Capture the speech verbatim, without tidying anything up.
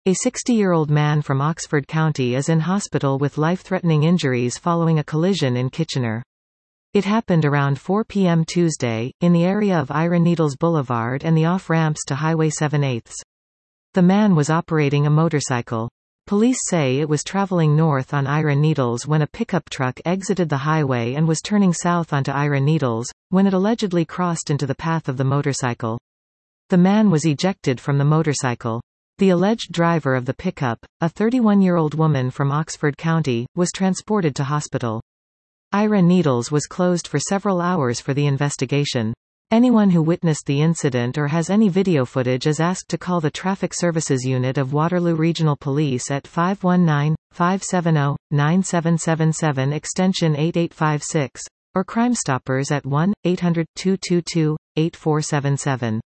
A sixty-year-old man from Oxford County is in hospital with life-threatening injuries following a collision in Kitchener. It happened around four p m Tuesday, in the area of Ira Needles Boulevard and the off-ramps to Highway seven eighths. The man was operating a motorcycle. Police say it was traveling north on Ira Needles when a pickup truck exited the highway and was turning south onto Ira Needles, when it allegedly crossed into the path of the motorcycle. The man was ejected from the motorcycle. The alleged driver of the pickup, a thirty-one-year-old woman from Oxford County, was transported to hospital. Ira Needles was closed for several hours for the investigation. Anyone who witnessed the incident or has any video footage is asked to call the Traffic Services Unit of Waterloo Regional Police at five one nine, five seven zero, nine seven seven seven extension eight eight five six, or Crime Stoppers at one eight hundred, two two two, eight four seven seven.